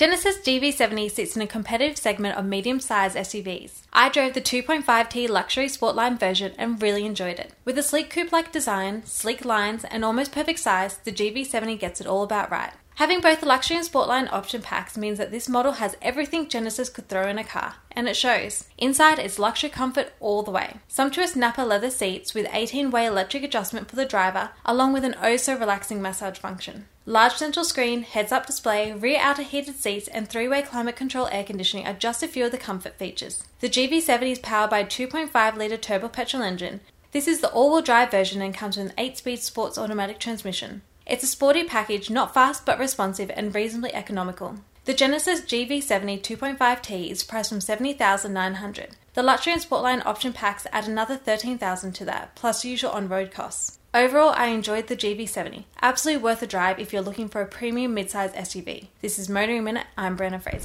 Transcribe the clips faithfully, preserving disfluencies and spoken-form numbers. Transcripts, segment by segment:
Genesis G V seventy sits in a competitive segment of medium-sized S U Vs. I drove the two point five T luxury Sportline version and really enjoyed it. With a sleek coupe-like design, sleek lines, and almost perfect size, the G V seventy gets it all about right. Having both the luxury and Sportline option packs means that this model has everything Genesis could throw in a car, and it shows. Inside is luxury comfort all the way. Sumptuous Napa leather seats with eighteen-way electric adjustment for the driver, along with an oh-so-relaxing massage function. Large central screen, heads-up display, rear outer heated seats, and three-way climate control air conditioning are just a few of the comfort features. The G V seventy is powered by a two point five litre turbo petrol engine. This is the all-wheel drive version and comes with an eight-speed sports automatic transmission. It's a sporty package, not fast but responsive and reasonably economical. The Genesis G V seventy two point five T is priced from seventy thousand nine hundred dollars. The luxury and Sportline option packs add another thirteen thousand dollars to that, plus usual on-road costs. Overall, I enjoyed the G V seventy. Absolutely worth a drive if you're looking for a premium mid-size S U V. This is Motoring Minute, I'm Brenna Fraser.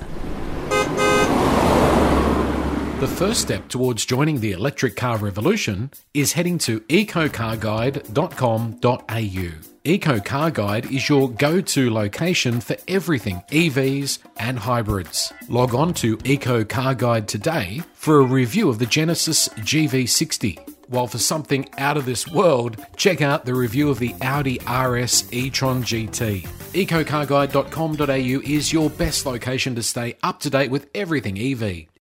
The first step towards joining the electric car revolution is heading to eco car guide dot com dot a u. EcoCarGuide is your go-to location for everything E Vs and hybrids. Log on to EcoCarGuide today for a review of the Genesis G V sixty. While for something out of this world, check out the review of the Audi R S e-tron G T. eco car guide dot com dot a u is your best location to stay up to date with everything E V.